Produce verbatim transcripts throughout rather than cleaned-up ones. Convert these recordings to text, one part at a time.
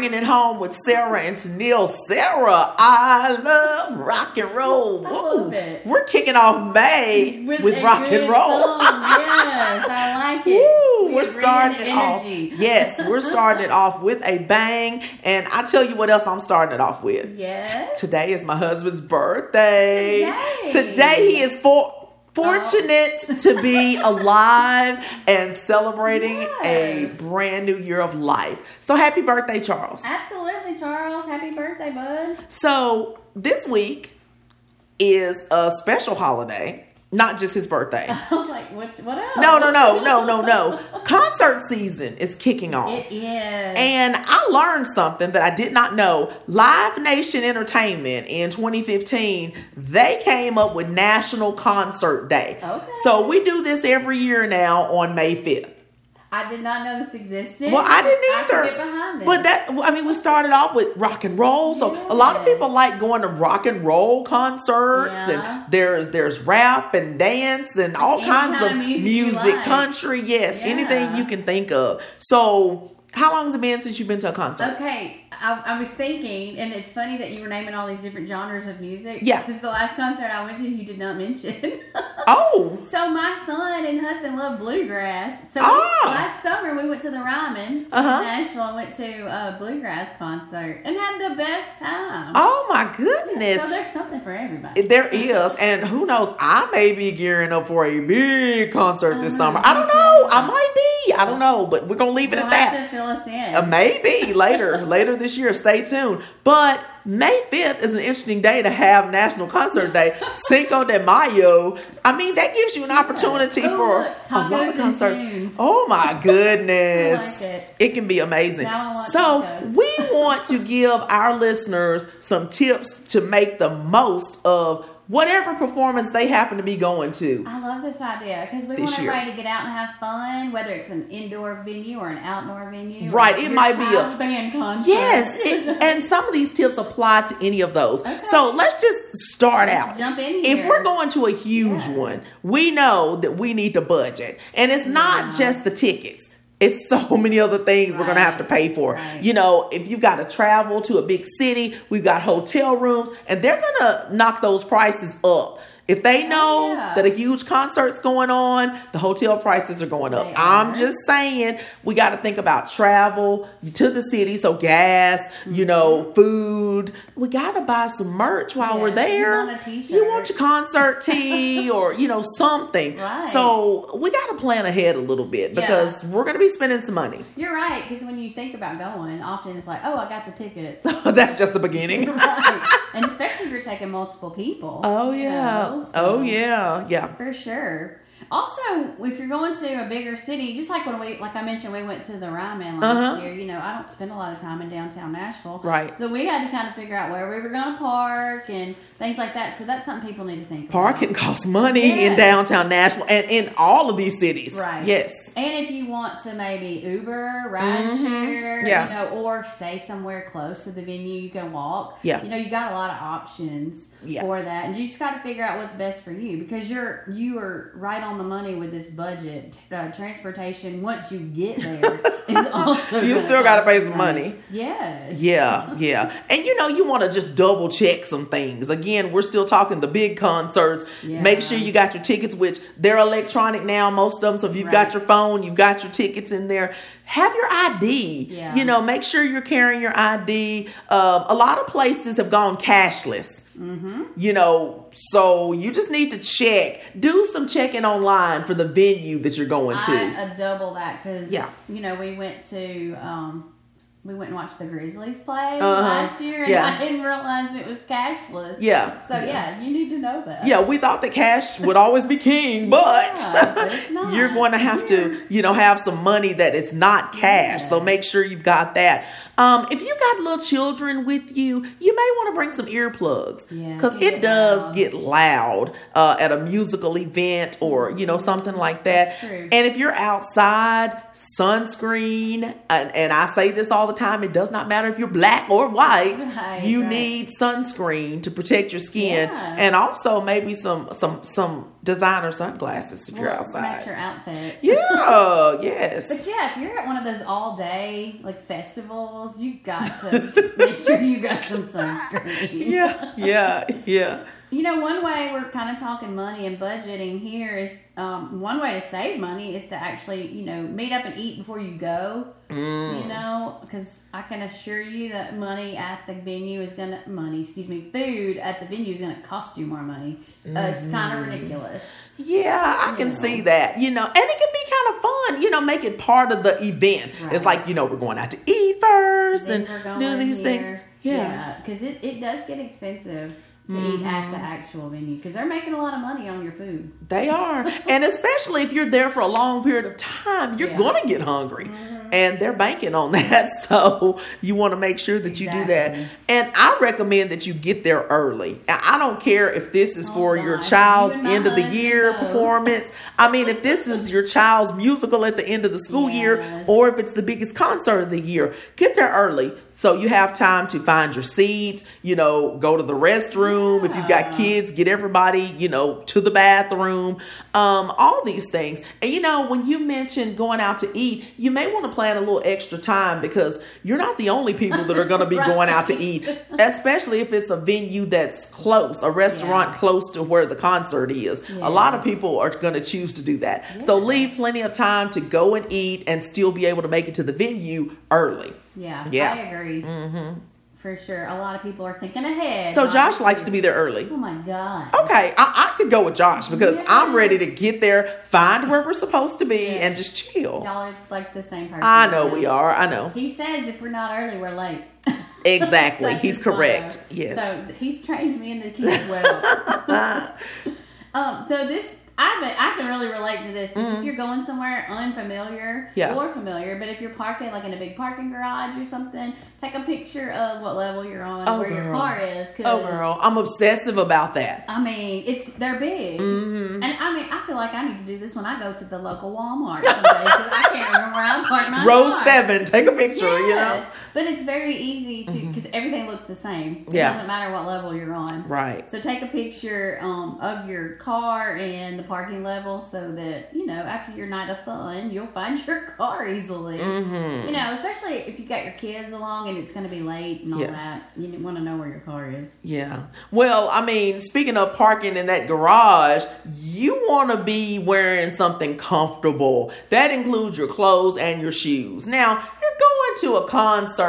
bringing it home with Sarah and Tennille. Sarah, I love rock and roll. I love it. We're kicking off May with, with rock and roll. Song. Yes, I like it. Woo, we we're starting it off. Yes, we're starting it off with a bang. And I tell you what else I'm starting it off with. Yes. Today is my husband's birthday. Today. Today he is for. Fortunate oh. to be alive and celebrating yes. a brand new year of life. So happy birthday, Charles. Absolutely, Charles. Happy birthday, bud. So this week is a special holiday. Not just his birthday. I was like, what, what else? No, no, no, no, no, no. Concert season is kicking off. It is. And I learned something that I did not know. Live Nation Entertainment in twenty fifteen, they came up with National Concert Day. Okay. So we do this every year now on May fifth. I did not know this existed. Well, I didn't either. I could get behind this. But that, I mean, we started off with rock and roll. So yes. a lot of people like going to rock and roll concerts. Yeah. And there's there's rap and dance and all Any kinds kind of of music, music like. country. Yes, Yeah. anything you can think of. So how long has it been since you've been to a concert? Okay, I, I was thinking, and it's funny that you were naming all these different genres of music. Yeah. Because the last concert I went to, you did not mention. Oh. So my son and husband love bluegrass. So Ah. we, last summer we went to the Ryman Uh-huh. in Nashville and went to a bluegrass concert and had the best time. Oh my goodness. So there's something for everybody. There is, and who knows, I may be gearing up for a big concert this Uh, summer. I don't know. I might be. I don't know, but we're going to leave it You'll at that. have to fill us in. Uh, maybe later, later this year. Stay tuned. But May fifth is an interesting day to have National Concert Day. Cinco de Mayo. I mean, that gives you an opportunity Ooh, for look, a lot of tacos and concerts. tunes. Oh my goodness. I like it. It can be amazing. Now I want So tacos. we want to give our listeners some tips to make the most of whatever performance they happen to be going to. I love this idea because we This want year. everybody to get out and have fun, whether it's an indoor venue or an outdoor venue. or Right, it your might be a- child's band concert. Yes, it, and some of these tips apply to any of those. Okay. So let's just start Let's out. jump in If here. we're going to a huge Yes. one, we know that we need to budget. And it's not Yeah. just the tickets. It's so many other things we're going to have to pay for. Right. You know, if you've got to travel to a big city, we've got hotel rooms, and they're going to knock those prices up. If they know Oh, yeah. that a huge concert's going on, the hotel prices are going up. They I'm are. just saying, we got to think about travel to the city, so gas, Mm-hmm. you know, food. We got to buy some merch while Yeah, we're there. you want a t-shirt. You want your concert tee or, you know, something. Right. So we got to plan ahead a little bit because we're going to be spending some money. You're right, because when you think about going, often it's like, oh, I got the tickets. That's just the beginning. Right. And especially if you're taking multiple people. Oh, you yeah. know, Oh, so- yeah. Yeah. For sure. Also, if you're going to a bigger city, just like when we, like I mentioned, we went to the Ryman last Uh-huh. year. You know, I don't spend a lot of time in downtown Nashville, Right. So we had to kind of figure out where we were going to park and things like that. So that's something people need to think Parking about. costs money in Yes. downtown Nashville and in all of these cities. Right. Yes. And if you want to maybe Uber, rideshare, Mhm. Yeah. you know, or stay somewhere close to the venue, you can walk. Yeah. You know, you got a lot of options Yeah. for that, and you just got to figure out what's best for you because you're you are right on the money with this budget. Uh, transportation once you get there is also You gonna still gotta cost pay some money. Yes. Yeah, yeah. And you know, you want to just double check some things. Again, we're still talking the big concerts. Yeah. Make sure you got your tickets, which they're electronic now, most of them. So if you've got Right. your phone, you've got your tickets in there. Have your I D. Yeah. You know, make sure you're carrying your I D. Uh, a lot of places have gone cashless. Mm-hmm. You know, so you just need to check. Do some checking online for the venue that you're going to. I uh, double that because Yeah. you know we went to um, we went and watched the Grizzlies play Uh-huh. last year, and Yeah. I didn't realize it was cashless. Yeah. So yeah, you need to know that. Yeah, we thought that cash would always be king, but, Yeah, but it's not. you're going to have to, you know, have some money that is not cash. Yes. So make sure you've got that. Um, if you got little children with you, you may want to bring some earplugs Yeah, because it it get does loud. get loud uh, at a musical event or, you know, something like that. That's true. And if you're outside, sunscreen, and, and I say this all the the time. It does not matter if you're black or white. Right, you right. need sunscreen to protect your skin, Yeah. and also maybe some some some designer sunglasses if you're Well, outside. match your outfit. Yeah, yes. But yeah, if you're at one of those all day like festivals, you got to make sure you got some sunscreen. Yeah, yeah, yeah. You know, one way we're kind of talking money and budgeting here is um, one way to save money is to actually, you know, meet up and eat before you go. Mm. You know, because I can assure you that money at the venue is going to, money, excuse me, food at the venue is going to cost you more money. Uh, it's kind of ridiculous. Yeah, I can You know. see that, you know, and it can be kind of fun, you know, make it part of the event. Right. It's like, you know, we're going out to eat first Then and we're going do these here. things. Yeah. Because it, it does get expensive to Mm-hmm. eat at the actual venue because they're making a lot of money on your food. They are. And especially if you're there for a long period of time, you're Yeah. going to get hungry. And they're banking on that. So you want to make sure that you do that. Exactly. And I recommend that you get there early. I I don't care if this is Oh, for your gosh. child's You and my end of the husband year know. performance. I mean, if this is your child's musical at the end of the school year, Yes. or if it's the biggest concert of the year, get there early. So you have time to find your seats, you know, go to the restroom. If you've got Yeah. kids, get everybody, you know, to the bathroom, um, all these things. And, you know, when you mentioned going out to eat, you may want to plan a little extra time because you're not the only people that are going to be Right. going out to eat, especially if it's a venue that's close, a restaurant Yeah. close to where the concert is. A lot of Yes. people are going to choose to do that. So Yeah. leave plenty of time to go and eat and still be able to make it to the venue early. Yeah, Yeah. I agree. Mm-hmm. For sure. A lot of people are thinking ahead. So not- Josh likes to be there early. Oh my God. Okay, I, I could go with Josh because I'm ready to Yes. get there, find where we're supposed to be, Yeah. and just chill. Y'all are like the same person. I know we are. I know. He says if we're not early, we're late. Exactly. That's He's his correct. motto. Yes. So he's trained me in the kids well. um, so this, I I can really relate to this because if you're going somewhere unfamiliar Mm-hmm. Yeah. or familiar, but if you're parking like in a big parking garage or something, take a picture of what level you're on, Oh, where your girl. car is. Cause, Oh, girl, I'm obsessive about that. I mean, it's they're big, Mm-hmm. and I mean, I feel like I need to do this when I go to the local Walmart some days because I can't remember where I'm parked my Row car. seven, take a picture. You know. Yes. But it's very easy to because everything looks the same. It Yeah. doesn't matter what level you're on. Right. So take a picture um, of your car and the parking level so that, you know, after your night of fun, you'll find your car easily. Mm-hmm. You know, especially if you got your kids along and it's going to be late and all Yeah. that. You want to know where your car is. Yeah. Well, I mean, speaking of parking in that garage, you want to be wearing something comfortable. That includes your clothes and your shoes. Now, you're going to a concert,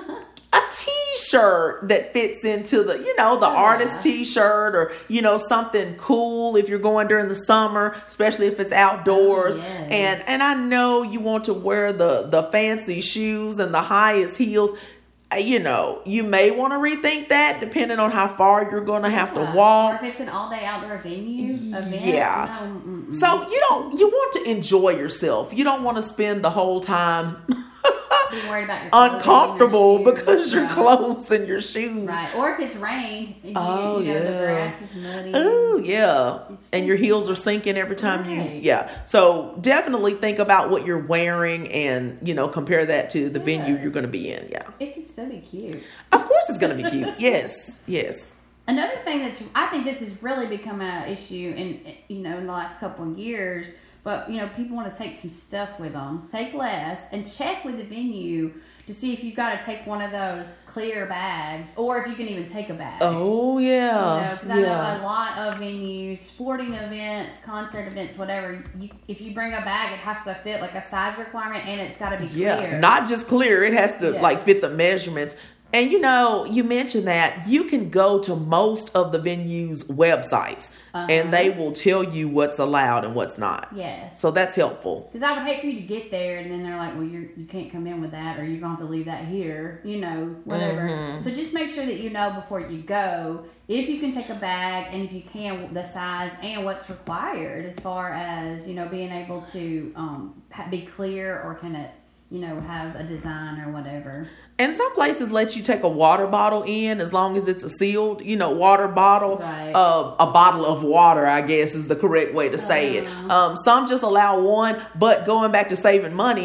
a t-shirt that fits into the, you know, the Oh, artist yeah. t-shirt or, you know, something cool if you're going during the summer, especially if it's outdoors. Oh, yes. And and I know you want to wear the the fancy shoes and the highest heels. Uh, You know, you may want to rethink that depending on how far you're going to have to Yeah. Or walk. if it's an all day outdoor venue event. Yeah. No, mm-mm. So you don't, you want to enjoy yourself. You don't want to spend the whole time Be worried about your clothing, uncomfortable your shoes, because your right. clothes and your shoes. Right. Or if it's rained, and you, Oh, you know, the yeah. grass is muddy. Oh yeah, It's and your heels are sinking every time you. Right. Yeah, so definitely think about what you're wearing, and you know compare that to the venue Yes. you're going to be in. Yeah, It can still be cute. of course it's going to be cute. Yes, yes. Another thing that I think this has really become an issue in you know in the last couple of years, but you know people want to take some stuff with them, take less, and check with the venue to see if you've got to take one of those clear bags, or if you can even take a bag. Oh You know, yeah, because I yeah. know a lot of venues, sporting events, concert events, whatever. You, if you bring a bag, it has to fit like a size requirement, and it's got to be Yeah, clear. not just clear. It has to Yes. like fit the measurements. And you know, you mentioned that you can go to most of the venues' websites, Uh-huh. and they will tell you what's allowed and what's not. Yes. So that's helpful. Because I would hate for you to get there and then they're like, well, you're, you can't come in with that, or you're going to have to leave that here, you know, whatever. Mm-hmm. So just make sure that you know before you go if you can take a bag, and if you can, the size and what's required as far as, you know, being able to um, ha- be clear, or can it, you know, have a design or whatever. And some places let you take a water bottle in as long as it's a sealed, you know, water bottle. Right. Uh, a bottle of water, I guess, is the correct way to say it. Uh-huh. Um, some just allow one, but going back to saving money,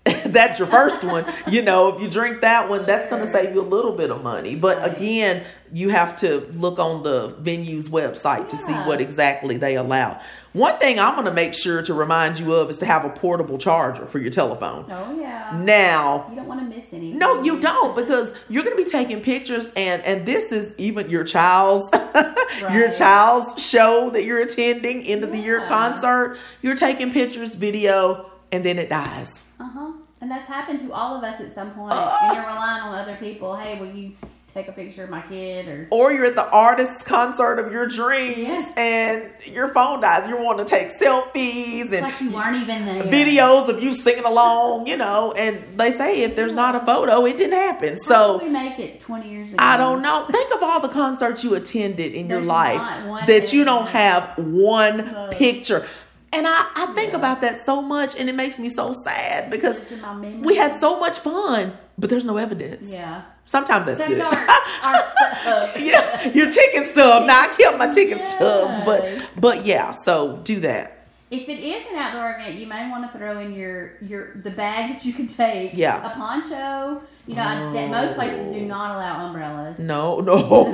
that's your first one. You know, if you drink that one, that's going to save you a little bit of money. But again, you have to look on the venue's website to see what exactly they allow. One thing I'm going to make sure to remind you of is to have a portable charger for your telephone. Oh, yeah. Now, you don't want to miss anything. No, you don't, because you're going to be taking pictures, and, and this is even your child's right. your child's show that you're attending, end of the year concert. You're taking pictures, video, and then it dies. Uh-huh. And that's happened to all of us at some point. Uh, and you're relying on other people. Hey, will you take a picture of my kid? Or or you're at the artist's concert of your dreams, yeah. and your phone dies. You want to take selfies it's and like you weren't even there. Videos of you singing along, you know. And they say if there's not a photo, it didn't happen. How so did we make it twenty years ago? I don't know. Think of all the concerts you attended in there's your life that you don't have one uh, picture. And I, I think yeah. about that so much, and it makes me so sad because we had so much fun, but there's no evidence. Yeah. Sometimes that's Except good. Our, our stuff. Yeah, your ticket stub. Now, I kept my ticket yes. stubs, but but yeah, so do that. If it is an outdoor event, you may want to throw in your, your the bag that you can take. Yeah. A poncho. You know, oh. most places do not allow umbrellas. No, no. you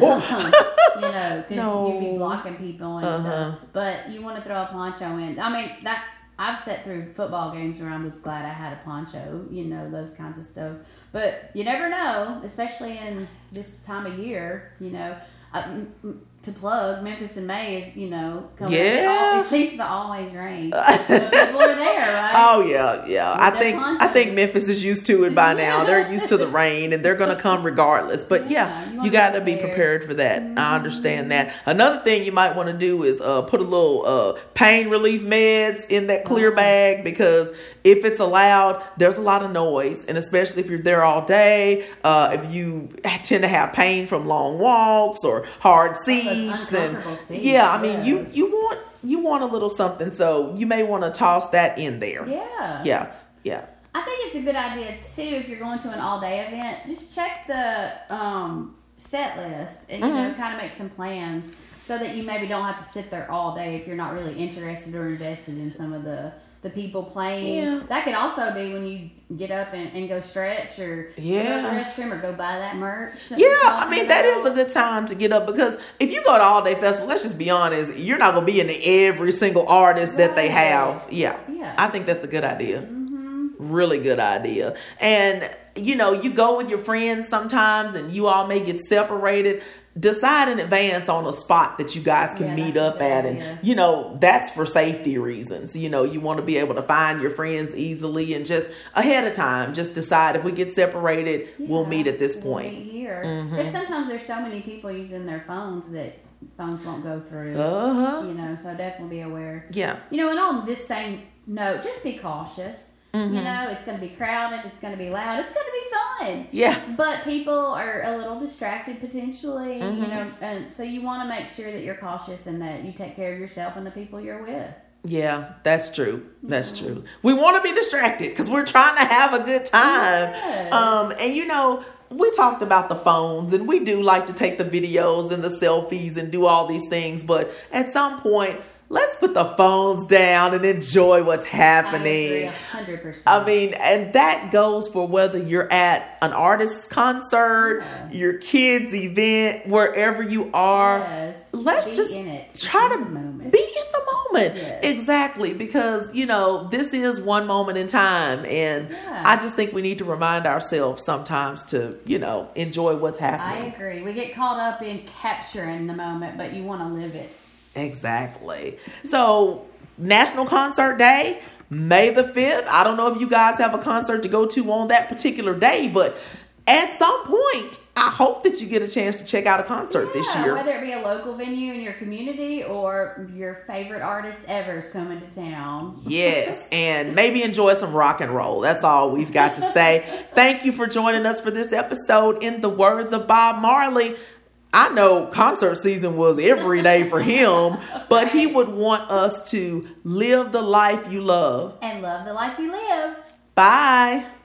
know, because no. you'd be blocking people and uh-huh. stuff. But you want to throw a poncho in. I mean, that I've sat through football games where I was glad I had a poncho. You know, those kinds of stuff. But you never know, especially in this time of year. You know, uh, m- m- to plug Memphis in May is, you know, coming yeah. It, it seems to always rain. But people are there, right? Oh yeah, yeah. With I think ponchos. I think Memphis is used to it by now. They're used to the rain, and they're going to come regardless. But yeah, yeah you, you got to be prepared for that. Mm-hmm. I understand that. Another thing you might want to do is uh, put a little uh, pain relief meds in that clear mm-hmm. bag, because if it's allowed, there's a lot of noise, and especially if you're there all day, uh, if you tend to have pain from long walks or hard seats. And seats, yeah, I mean, yes. you you want you want a little something, so you may want to toss that in there. Yeah, yeah, yeah. I think it's a good idea too if you're going to an all day event. Just check the um, set list and you mm-hmm. know kind of make some plans so that you maybe don't have to sit there all day if you're not really interested or invested in some of the. The people playing. Yeah. That could also be when you get up and, and go stretch or yeah. go to the restroom or go buy that merch. That yeah, I mean, about. That is a good time to get up, because if you go to all day festival, let's just be honest, you're not going to be into every single artist right. that they have. Yeah. yeah. I think that's a good idea. Mm-hmm. Really good idea. And, you know, you go with your friends sometimes and you all may get separated. Decide in advance on a spot that you guys can yeah, meet up at. And, idea. you know, that's for safety reasons. You know, you want to be able to find your friends easily, and just ahead of time, just decide if we get separated, yeah, we'll meet at this point. We'll meet here. Mm-hmm. But sometimes there's so many people using their phones that phones won't go through. Uh-huh. You know, so definitely be aware. Yeah. You know, and on this same note, just be cautious. Mm-hmm. You know, it's going to be crowded. It's going to be loud. It's going to be fun. Yeah. But people are a little distracted potentially, mm-hmm. you know, and so you want to make sure that you're cautious and that you take care of yourself and the people you're with. Yeah, that's true. That's mm-hmm. true. We want to be distracted because we're trying to have a good time. Yes. Um, and you know, we talked about the phones, and we do like to take the videos and the selfies and do all these things. But at some point, let's put the phones down and enjoy what's happening. I agree, one hundred percent. I mean, and that goes for whether you're at an artist's concert, yeah. your kid's event, wherever you are. Yes. Let's be just in it. try in to the moment. be in the moment. Yes. Exactly. Because, you know, this is one moment in time. And yeah. I just think we need to remind ourselves sometimes to, you know, enjoy what's happening. I agree. We get caught up in capturing the moment, but you want to live it. Exactly. So, National Concert Day, May the fifth. I don't know if you guys have a concert to go to on that particular day, but at some point, I hope that you get a chance to check out a concert yeah, this year. Whether it be a local venue in your community or your favorite artist ever is coming to town. Yes, and maybe enjoy some rock and roll. That's all we've got to say. Thank you for joining us for this episode. In the words of Bob Marley, I know concert season was every day for him, but he would want us to live the life you love. And love the life you live. Bye.